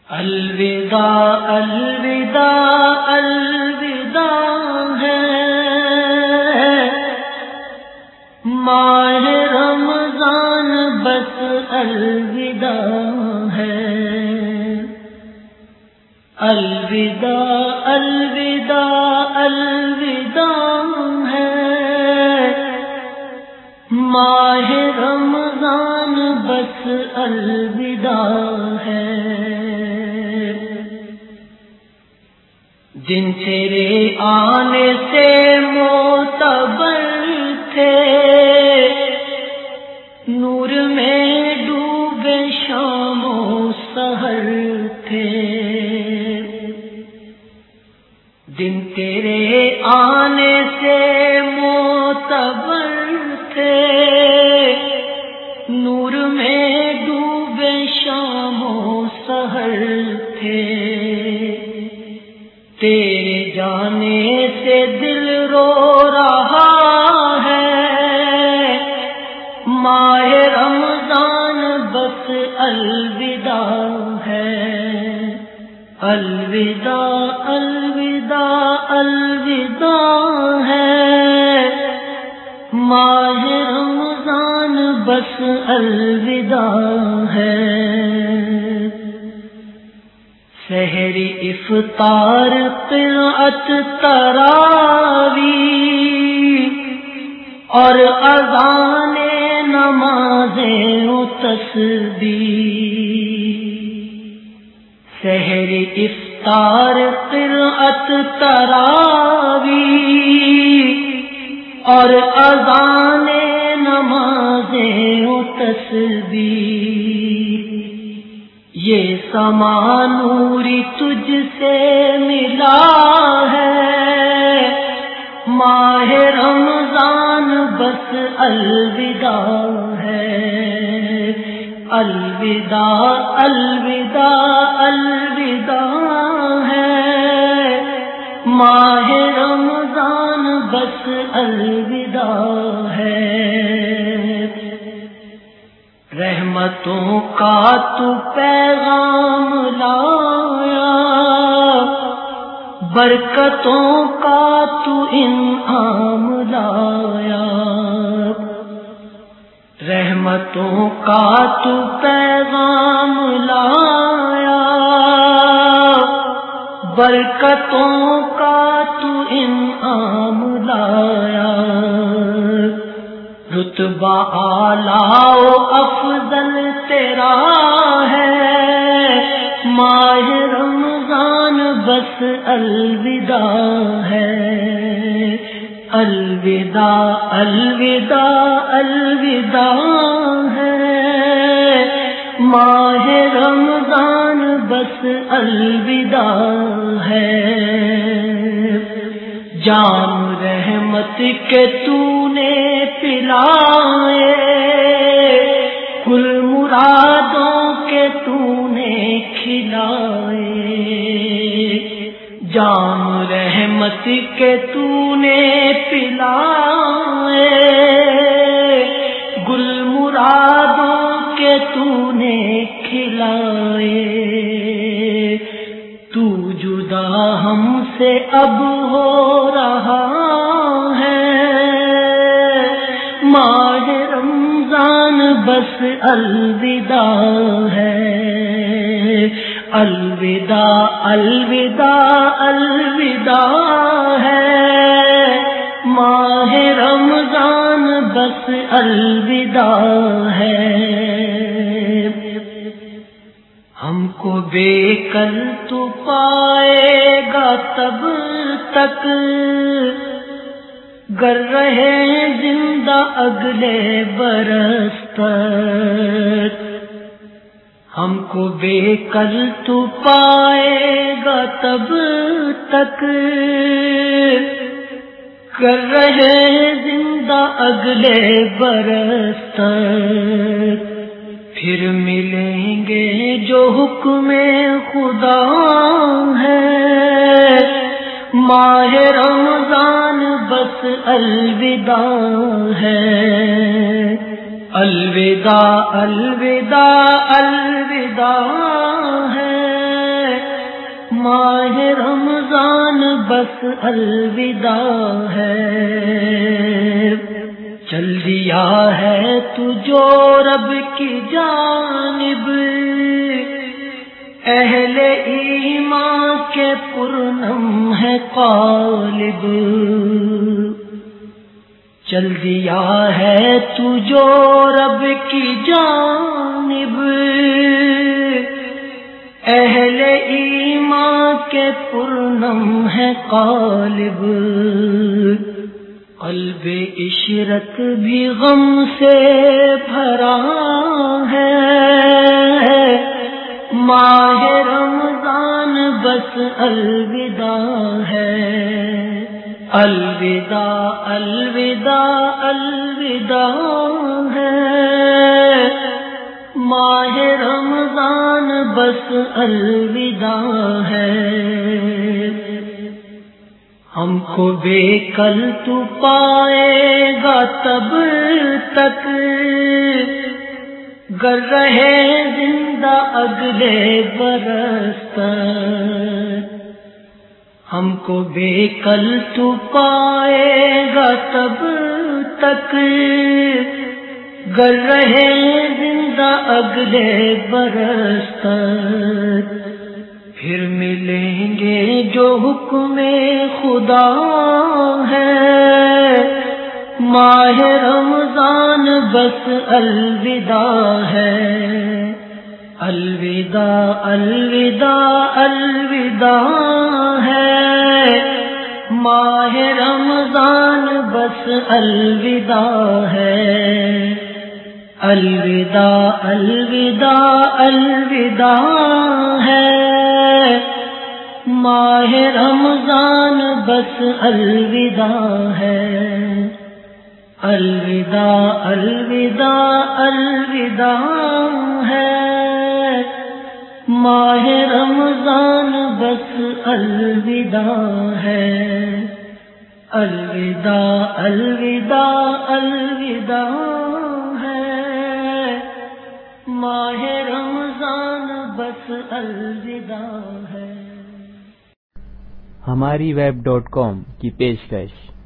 الوداع الوداع الوداع ہے ماہ رمضان بس الوداع ہے۔ الوداع الوداع الوداع ہے ماہ رمضان بس الوداع ہے۔ دن تیرے آنے سے معتبر تھے، نور میں ڈوبے شام و سحر تھے۔ دن تیرے آنے سے معتبر تھے، نور میں ڈوبے شام و سحر تھے۔ تیرے جانے سے دل رو رہا ہے، ماہ رمضان بس الوداع ہے۔ الوداع الوداع الوداع ہے ماہ رمضان بس الوداع ہے۔ سحر افطار قرأت تراویح اور اذان نمازیں و تسبیح۔ سحر افطار قرأت تراویح اور اذان نمازیں و تسبیح۔ یہ سما نوری تجھ سے ملا ہے، ماہ رمضان بس الوداع ہے۔ الوداع الوداع الوداع ہے ماہ رمضان بس الوداع ہے۔ رحمتوں کا تو پیغام لایا، برکتوں کا تو انعام لایا۔ رحمتوں کا تو پیغام لایا، برکتوں کا تو انعام لایا۔ رتبہ اعلیٰ و افضل تیرا ہے، ماہ رمضان بس الوداع ہے۔ الوداع الوداع الوداع ہے ماہ رمضان بس الوداع ہے۔ جام رحمت کے تو نے پلائے، کل مرادوں کے تو نے کھلائے۔ جام رحمت کے تو نے پلائے، گل مرادوں کے تو نے کھلائے۔ تو جدا ہم سے اب ہو رہا ہے، ماہ رمضان بس الوداع ہے۔ الوداع الوداع الوداع ہے ماہ رمضان بس الوداع ہے۔ ہم کو بے کر تو پائے گا تب تک، گر رہے زندہ اگلے برس تک۔ ہم کو بے کر تو پائے گا تب تک، گر رہے زندہ اگلے برس تک۔ پھر ملیں گے جو حکم خدا ہے، ماہ رمضان بس الوداع ہے۔ الوداع الوداع الوداع ہے ماہ رمضان بس الوداع ہے، چل دیا ہے تو جو رب کی جانب، اہل ایمان کے پرنم ہے قالب، چل دیا ہے تو جو رب کی جانب، اہل ایمان کے پرنم ہے قالب، قلب عشرت بھی غم سے بھرا ہے، ماہ رمضان بس الوداع ہے، الوداع الوداع الوداع ہے، ماہ رمضان بس الوداع ہے، ہم کو بے کل تو پائے گا تب تک، گر رہے زندہ اگلے برس تک، ہم کو بے کل تو پائے گا تب تک، گر رہے زندہ اگلے برس تک، پھر ملیں گے جو حکم خدا ہے، ماہ رمضان بس الوداع ہے، الوداع الوداع الوداع ہے، ماہ رمضان بس الوداع ہے، الوداع الوداع الوداع ہے، ماہ رمضان بس الوداع ہے، الوداع الوداع الوداع ہے، ماہ رمضان بس الوداع ہے، الوداع الوداع الوداع ہے، ماہ رمضان بس الوداع ہے۔ ہماری web.com کی پیشکش